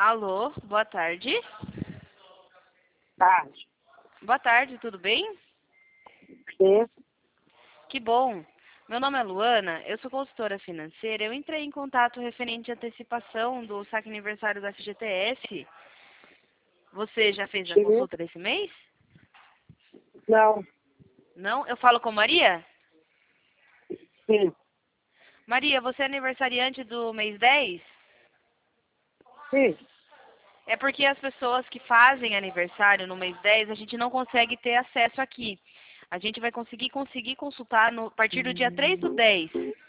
Alô, boa tarde. Tarde. Boa tarde, tudo bem? Sim. Que bom. Meu nome é Luana, eu sou consultora financeira. Eu entrei em contato referente à antecipação do saque aniversário do FGTS. Você já fez a Sim. consulta desse mês? Não. Não? Eu falo com Maria? Sim. Maria, você é aniversariante do mês 10? Sim. É porque as pessoas que fazem aniversário no mês 10, a gente não consegue ter acesso aqui. A gente vai conseguir consultar a partir do dia 3 do 10.